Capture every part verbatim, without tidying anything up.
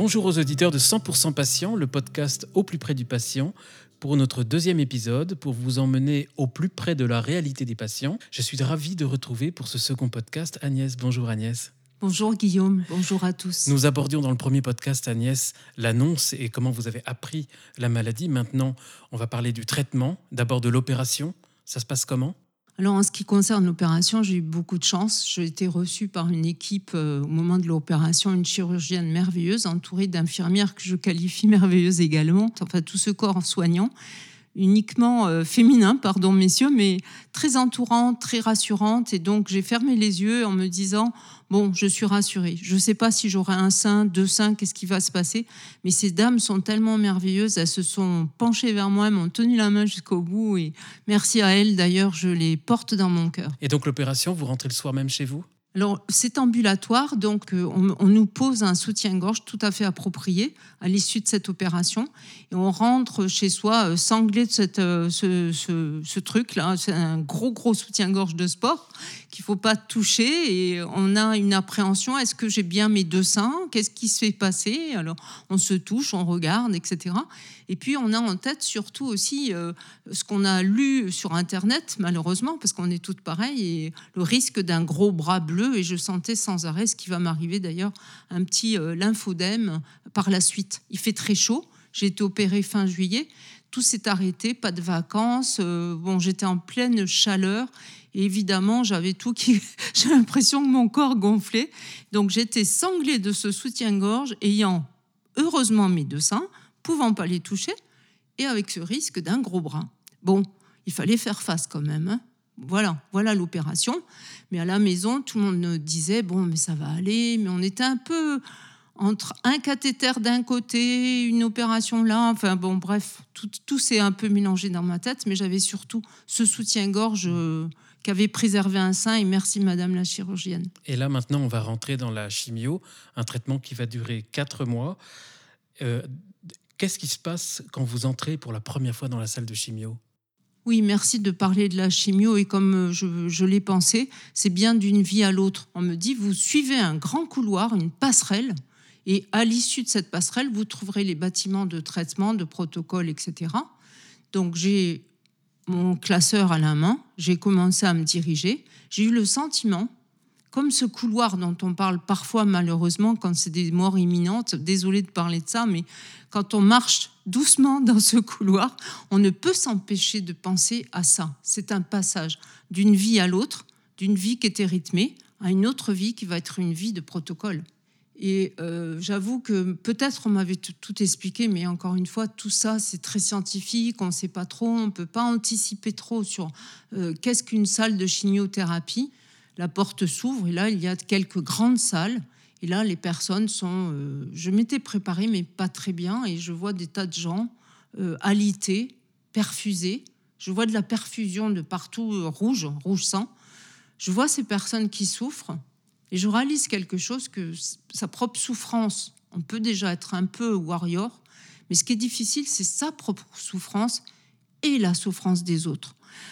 Bonjour aux auditeurs de cent pour cent Patient, le podcast au plus près du patient. Pour notre deuxième épisode, pour vous emmener au plus près de la réalité des patients, je suis ravi de retrouver pour ce second podcast Agnès. Bonjour Agnès. Bonjour Guillaume, bonjour à tous. Nous abordions dans le premier podcast, Agnès, l'annonce et comment vous avez appris la maladie. Maintenant, on va parler du traitement, d'abord de l'opération. Ça se passe comment ? Alors en ce qui concerne l'opération, j'ai eu beaucoup de chance. J'ai été reçue par une équipe euh, au moment de l'opération, une chirurgienne merveilleuse, entourée d'infirmières que je qualifie merveilleuses également. Enfin, tout ce corps soignant, uniquement euh, féminin, pardon messieurs, mais très entourante, très rassurante. Et donc j'ai fermé les yeux en me disant, bon, je suis rassurée. Je ne sais pas si j'aurai un sein, deux seins, qu'est-ce qui va se passer. Mais ces dames sont tellement merveilleuses. Elles se sont penchées vers moi, elles m'ont tenu la main jusqu'au bout. Et merci à elles, d'ailleurs, je les porte dans mon cœur. Et donc l'opération, vous rentrez le soir même chez vous ? Alors, c'est ambulatoire, donc euh, on, on nous pose un soutien-gorge tout à fait approprié à l'issue de cette opération. Et on rentre chez soi euh, sanglé de cette, euh, ce, ce, ce truc-là. C'est un gros, gros soutien-gorge de sport qu'il ne faut pas toucher. Et on a une appréhension. Est-ce que j'ai bien mes deux seins ? Qu'est-ce qui se fait passer ? Alors, on se touche, on regarde, et cetera. Et puis, on a en tête surtout aussi euh, ce qu'on a lu sur Internet, malheureusement, parce qu'on est toutes pareilles, et le risque d'un gros bras bleu. Et je sentais sans arrêt ce qui va m'arriver d'ailleurs, un petit euh, lymphodème par la suite. Il fait très chaud. J'ai été opérée fin juillet. Tout s'est arrêté, pas de vacances. Euh, bon, j'étais en pleine chaleur. Et évidemment, j'avais tout qui... J'ai l'impression que mon corps gonflait. Donc, j'étais sanglée de ce soutien-gorge, ayant heureusement mes deux seins, pouvant pas les toucher, et avec ce risque d'un gros bras. Bon, il fallait faire face quand même, hein. Voilà, voilà l'opération. Mais à la maison, tout le monde me disait, bon, mais ça va aller. Mais on était un peu entre un cathéter d'un côté, une opération là. Enfin bon, bref, tout, tout s'est un peu mélangé dans ma tête. Mais j'avais surtout ce soutien-gorge euh, qui avait préservé un sein. Et merci madame la chirurgienne. Et là, maintenant, on va rentrer dans la chimio, un traitement qui va durer quatre mois. Euh, qu'est-ce qui se passe quand vous entrez pour la première fois dans la salle de chimio ? Oui, merci de parler de la chimio. Et comme je, je l'ai pensé, c'est bien d'une vie à l'autre. On me dit, vous suivez un grand couloir, une passerelle, et à l'issue de cette passerelle, vous trouverez les bâtiments de traitement, de protocole, et cetera. Donc, j'ai mon classeur à la main, j'ai commencé à me diriger. J'ai eu le sentiment, comme ce couloir dont on parle parfois malheureusement quand c'est des morts imminentes, désolée de parler de ça, mais quand on marche doucement dans ce couloir, on ne peut s'empêcher de penser à ça. C'est un passage d'une vie à l'autre, d'une vie qui était rythmée, à une autre vie qui va être une vie de protocole. Et euh, j'avoue que peut-être on m'avait tout, tout expliqué, mais encore une fois, tout ça, c'est très scientifique, on ne sait pas trop, on ne peut pas anticiper trop sur euh, qu'est-ce qu'une salle de chimiothérapie. La porte s'ouvre et là, il y a quelques grandes salles. Et là, les personnes sont... Euh, je m'étais préparée, mais pas très bien. Et je vois des tas de gens euh, alités, perfusés. Je vois de la perfusion de partout, euh, rouge, rouge sang. Je vois ces personnes qui souffrent. Et je réalise quelque chose, que sa propre souffrance, on peut déjà être un peu warrior. Mais ce qui est difficile, c'est sa propre souffrance et la souffrance des autres.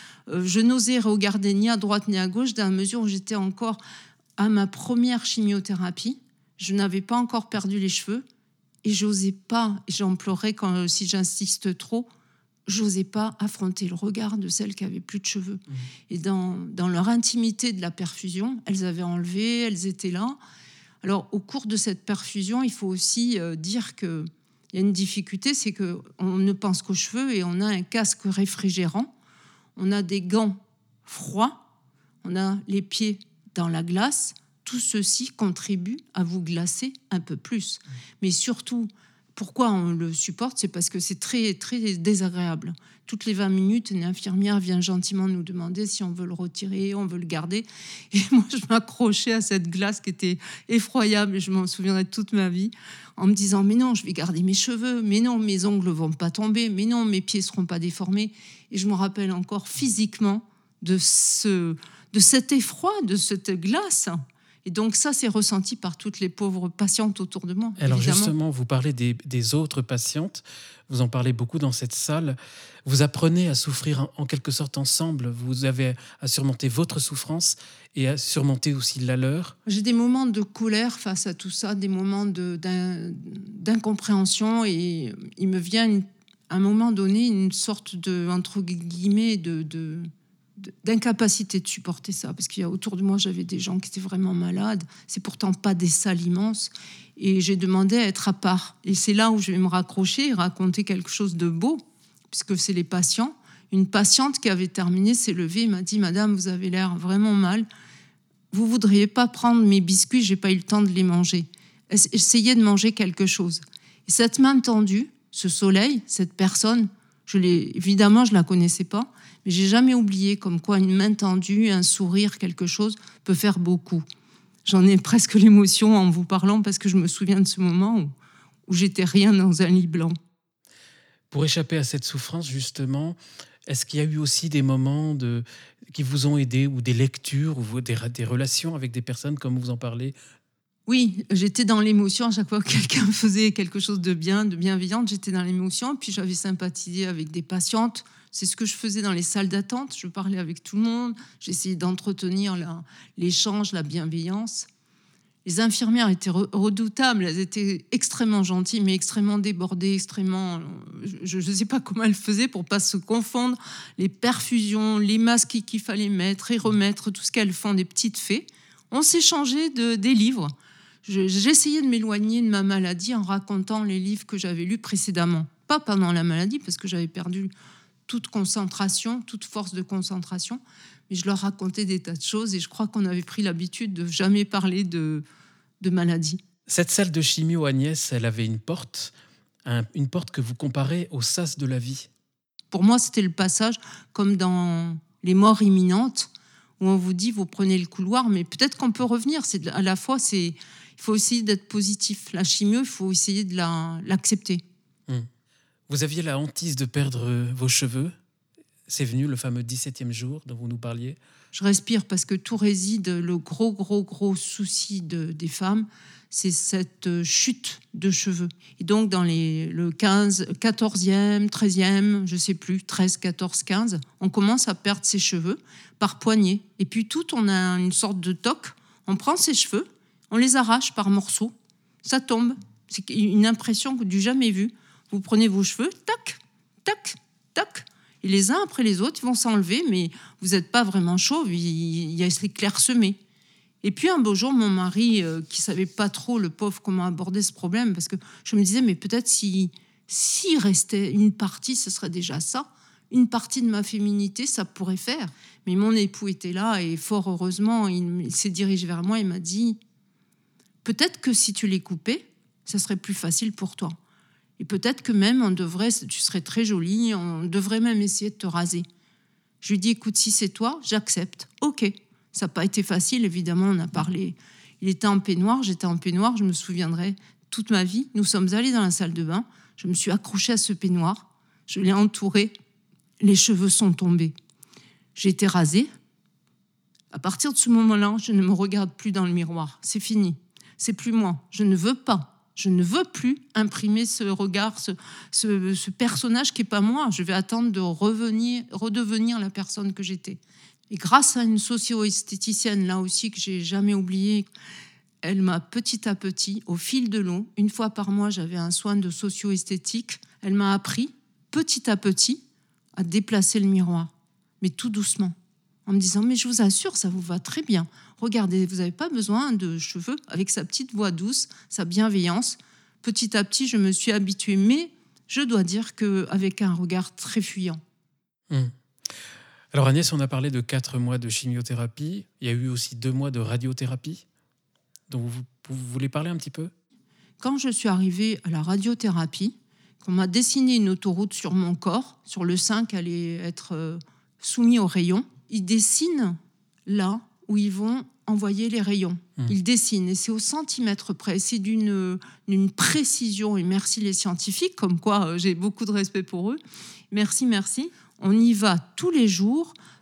Je n'osais regarder ni à droite ni à gauche dans la mesure où j'étais encore à ma première chimiothérapie. Je n'avais pas encore perdu les cheveux et j'osais pas, et j'en pleurais quand, si j'insiste trop, j'osais pas affronter le regard de celles qui avaient plus de cheveux. Mmh. Et dans, dans leur intimité de la perfusion, elles avaient enlevé, elles étaient là. Alors, au cours de cette perfusion, il faut aussi euh, dire qu'il y a une difficulté, c'est qu'on ne pense qu'aux cheveux et on a un casque réfrigérant. On a des gants froids, on a les pieds dans la glace. Tout ceci contribue à vous glacer un peu plus. Mais surtout, pourquoi on le supporte ? C'est parce que c'est très, très désagréable. Toutes les vingt minutes, une infirmière vient gentiment nous demander si on veut le retirer, on veut le garder. Et moi, je m'accrochais à cette glace qui était effroyable et je m'en souviendrai toute ma vie, en me disant « mais non, je vais garder mes cheveux, mais non, mes ongles ne vont pas tomber, mais non, mes pieds ne seront pas déformés ». Et je me rappelle encore physiquement de, ce, de cet effroi, de cette glace. Et donc ça, c'est ressenti par toutes les pauvres patientes autour de moi. Alors évidemment. justement, vous parlez des, des autres patientes, vous en parlez beaucoup dans cette salle. Vous apprenez à souffrir en, en quelque sorte ensemble. Vous avez à surmonter votre souffrance et à surmonter aussi la leur. J'ai des moments de colère face à tout ça, des moments de, d'in, d'incompréhension, et il me vient une, à un moment donné une sorte de, entre guillemets, de... de d'incapacité de supporter ça, parce qu'il y a autour de moi, j'avais des gens qui étaient vraiment malades, c'est pourtant pas des salles immenses, et j'ai demandé à être à part. Et c'est là où je vais me raccrocher et raconter quelque chose de beau, puisque c'est les patients. Une patiente qui avait terminé s'est levée et m'a dit « Madame, vous avez l'air vraiment mal, vous voudriez pas prendre mes biscuits, j'ai pas eu le temps de les manger. Essayez de manger quelque chose. » Et cette main tendue, ce soleil, cette personne, je l'ai, évidemment, je la connaissais pas, mais j'ai jamais oublié comme quoi une main tendue, un sourire, quelque chose peut faire beaucoup. J'en ai presque l'émotion en vous parlant parce que je me souviens de ce moment où, où j'étais rien dans un lit blanc. Pour échapper à cette souffrance, justement, est-ce qu'il y a eu aussi des moments de, qui vous ont aidé, ou des lectures, ou des, des relations avec des personnes comme vous en parlez ? Oui, j'étais dans l'émotion à chaque fois que quelqu'un faisait quelque chose de bien, de bienveillant, j'étais dans l'émotion, puis j'avais sympathisé avec des patientes. C'est ce que je faisais dans les salles d'attente, je parlais avec tout le monde, j'essayais d'entretenir la, l'échange, la bienveillance. Les infirmières étaient redoutables, elles étaient extrêmement gentilles, mais extrêmement débordées, extrêmement... Je ne sais pas comment elles faisaient pour ne pas se confondre. Les perfusions, les masques qu'il fallait mettre et remettre, tout ce qu'elles font, des petites fées. On s'échangeait de, des livres. J'essayais de m'éloigner de ma maladie en racontant les livres que j'avais lus précédemment. Pas pendant la maladie, parce que j'avais perdu toute concentration, toute force de concentration. Mais je leur racontais des tas de choses et je crois qu'on avait pris l'habitude de jamais parler de, de maladie. Cette salle de chimio, Agnès, elle avait une porte, un, une porte que vous comparez au sas de la vie. Pour moi, c'était le passage comme dans les morts imminentes, où on vous dit, vous prenez le couloir, mais peut-être qu'on peut revenir. C'est, à la fois, c'est, il faut essayer d'être positif. La chimio, il faut essayer de la, l'accepter. Hum. Vous aviez la hantise de perdre vos cheveux. C'est venu le fameux dix-septième jour dont vous nous parliez. Je respire parce que tout réside, le gros, gros, gros souci de, des femmes, c'est cette chute de cheveux. Et donc, dans les, le quinze, quatorzième, treizième, je ne sais plus, treize, quatorze, quinze, on commence à perdre ses cheveux par poignée. Et puis tout, on a une sorte de toc. On prend ses cheveux, on les arrache par morceaux. Ça tombe. C'est une impression du jamais vu. Vous prenez vos cheveux, tac, tac, tac. Et les uns après les autres, ils vont s'enlever, mais vous n'êtes pas vraiment chauve, il y a ces clairsemés. Et puis un beau jour, mon mari, euh, qui ne savait pas trop, le pauvre, comment aborder ce problème, parce que je me disais, mais peut-être si, s'il restait une partie, ce serait déjà ça. Une partie de ma féminité, ça pourrait faire. Mais mon époux était là, et fort heureusement, il, il s'est dirigé vers moi et m'a dit, peut-être que si tu les coupais, ça serait plus facile pour toi. Et peut-être que même, on devrait, tu serais très jolie, on devrait même essayer de te raser. Je lui dis, écoute, si c'est toi, j'accepte. Ok. Ça n'a pas été facile, évidemment, on a parlé. Il était en peignoir, j'étais en peignoir, je me souviendrai toute ma vie. Nous sommes allés dans la salle de bain, je me suis accrochée à ce peignoir, je l'ai entouré, les cheveux sont tombés. J'ai été rasée. À partir de ce moment-là, je ne me regarde plus dans le miroir. C'est fini. C'est plus moi. Je ne veux pas. Je ne veux plus imprimer ce regard, ce, ce, ce personnage qui n'est pas moi. Je vais attendre de revenir, redevenir la personne que j'étais. Et grâce à une socio-esthéticienne, là aussi, que j'ai jamais oubliée, elle m'a petit à petit, au fil de l'eau, une fois par mois, j'avais un soin de socio-esthétique, elle m'a appris, petit à petit, à déplacer le miroir, mais tout doucement, en me disant, mais je vous assure, ça vous va très bien. Regardez, vous n'avez pas besoin de cheveux, avec sa petite voix douce, sa bienveillance. Petit à petit, je me suis habituée, mais je dois dire qu'avec un regard très fuyant. Mmh. Alors Agnès, on a parlé de quatre mois de chimiothérapie. Il y a eu aussi deux mois de radiothérapie. Donc vous, vous voulez parler un petit peu ? Quand je suis arrivée à la radiothérapie, qu'on m'a dessiné une autoroute sur mon corps, sur le sein qui allait être soumis aux rayons, ils dessinent là où ils vont envoyer les rayons. Mmh. Ils dessinent, et c'est au centimètre près. C'est d'une, d'une précision, et merci les scientifiques, comme quoi euh, j'ai beaucoup de respect pour eux. Merci, merci. On y va tous les jours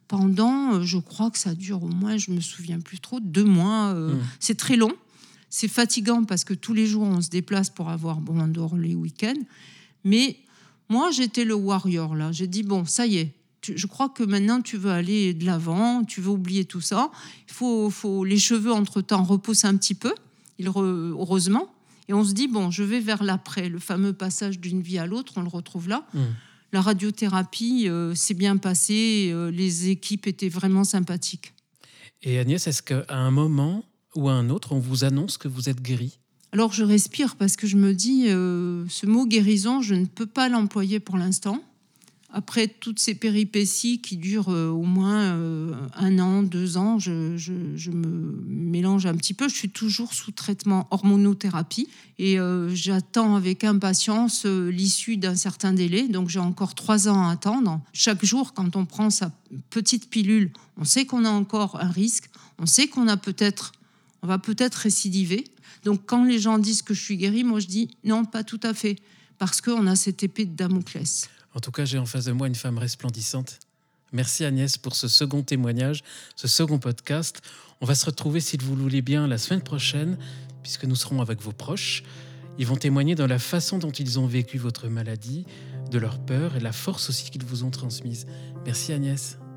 pendant, je crois que ça dure au moins, je me souviens plus trop, deux mois. Euh, mmh. C'est très long, c'est fatigant parce que tous les jours on se déplace pour avoir, bon, on dort les week-ends. Mais moi, j'étais le warrior là. J'ai dit bon, ça y est. Tu, je crois que maintenant tu veux aller de l'avant, tu veux oublier tout ça. Il faut, faut les cheveux entre temps repoussent un petit peu, il re, heureusement. Et on se dit bon, je vais vers l'après, le fameux passage d'une vie à l'autre, on le retrouve là. Mmh. La radiothérapie euh, s'est bien passée, euh, les équipes étaient vraiment sympathiques. Et Agnès, est-ce qu'à un moment ou à un autre, on vous annonce que vous êtes guérie ? Alors je respire parce que je me dis, euh, ce mot guérison, je ne peux pas l'employer pour l'instant. Après toutes ces péripéties qui durent euh, au moins euh, un an, deux ans, je, je, je me mélange un petit peu. Je suis toujours sous traitement hormonothérapie et euh, j'attends avec impatience euh, l'issue d'un certain délai. Donc j'ai encore trois ans à attendre. Chaque jour, quand on prend sa petite pilule, on sait qu'on a encore un risque. On sait qu'on a peut-être, on va peut-être récidiver. Donc quand les gens disent que je suis guérie, moi je dis non, pas tout à fait. Parce qu'on a cette épée de Damoclès. En tout cas, j'ai en face de moi une femme resplendissante. Merci Agnès pour ce second témoignage, ce second podcast. On va se retrouver, si vous le voulez bien, la semaine prochaine, puisque nous serons avec vos proches. Ils vont témoigner dans la façon dont ils ont vécu votre maladie, de leur peur et la force aussi qu'ils vous ont transmise. Merci Agnès.